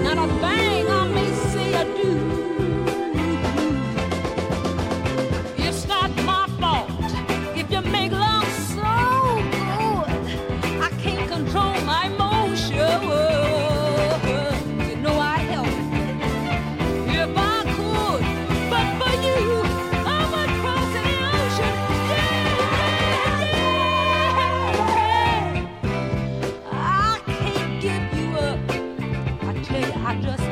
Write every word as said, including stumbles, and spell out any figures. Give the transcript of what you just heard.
not a thing I may say or do. It's not my fault if you make love so good. I can't control my emotions. You know I help if I could, but for you, I would cross the ocean. Yeah, yeah, yeah. I can't give you up. I tell you, I just